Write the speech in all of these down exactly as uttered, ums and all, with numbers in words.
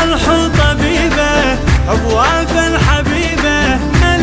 جرح وطبيبه عواف الحبيبه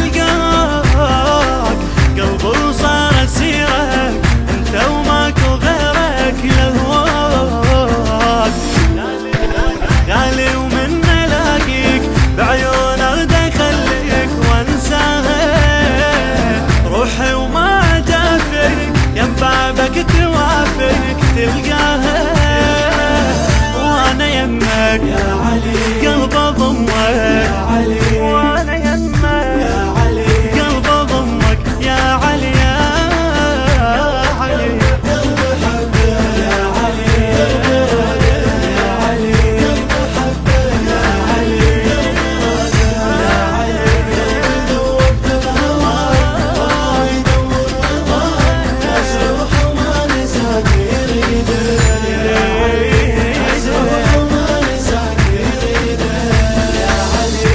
نلقاك قلبي وصار اسيرك انت وماكو غيرك لهواك غالي ومن الاقيك بعيون ارد اخليك وانساها روحي وما جافك يم بابك توافق تلقاها وانا يمك يا علي قلب اضمك يا علي وانا يمك يا علي قلب اضمك يا علي يا علي قلب حبك يا علي يا علي قلب حبك يا علي يا علي دوبت بهواك يدور رضاك اسرح وما نساك يريده يا علي اسرح وما نساك يريده يا علي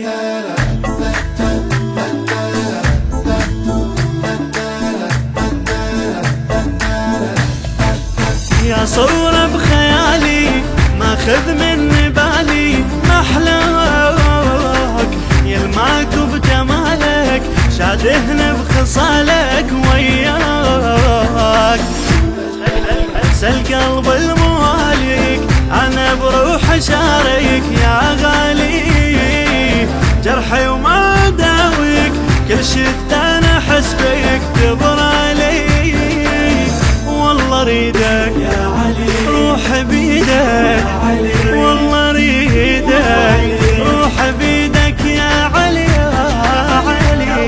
يا صورة بخيالي ماخذ من بالي محلاك يلمعك بجمالك شادهن بخصالك وياك سل قلب المواليك انا بروح شاريك يا غالي جرحي وما داويك كل شد انا احس بيك تبرالي والله ريدك يا علي روح بيدك يا علي والله ريدك روح بيدك يا علي يا علي يا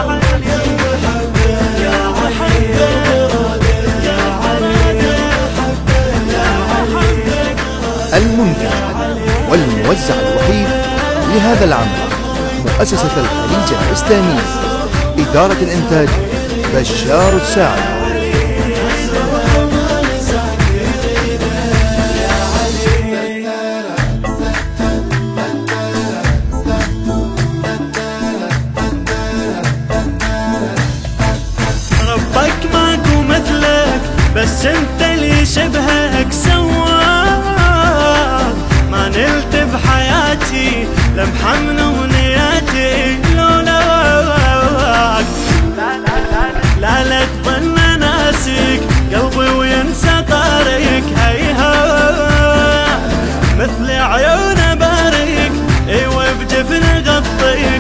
علي المنتج والموزع الوحيد لهذا العمل مؤسسة الخليج الإسلامية إدارة الإنتاج بشار الساعد. ربك ماكو مثلك بس انت اللي شبهك سواك ما نلت بحياتي لمحة من امنياتي لولاك لا لا تظن ناسك قلبي وينسى طاريك هيها مثل عيون باريك ايوه بجفن غطيك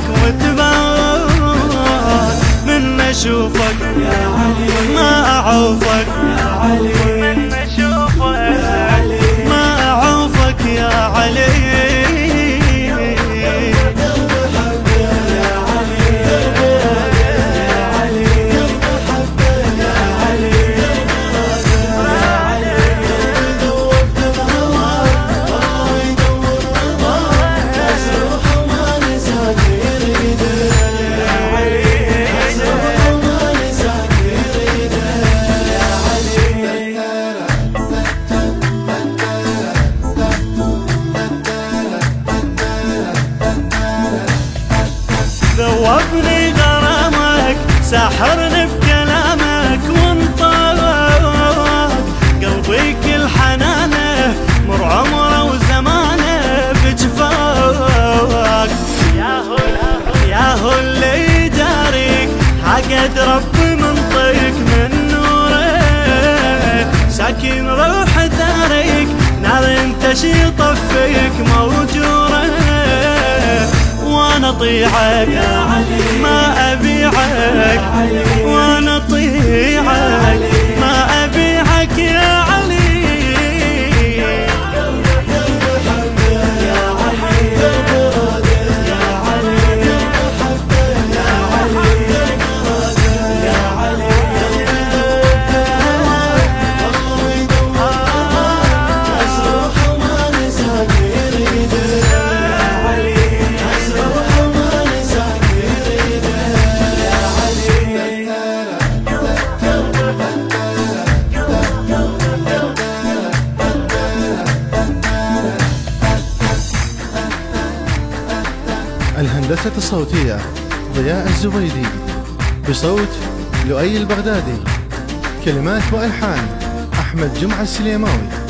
وتبان من اشوفك يا علي ما اعوفك يا علي من اشوفك يا علي ما اعوفك يا علي ذوبني غرامك ساحرني بكلامك وانطاك قلبي كل حنانه مر عمره وزمانه بجفاك ياهو ياهو اللي يداريك عقد ربي منطيك من نوره ساكن روح داريك نار انت شي طفيك موجوره وانا اطيعك يا علي ما ابيعك وانا اطيعك ما ابيعك يا علي الهندسة الصوتية ضياء الزبيدي بصوت لؤي البغدادي، كلمات وألحان أحمد جمعة السليماوي.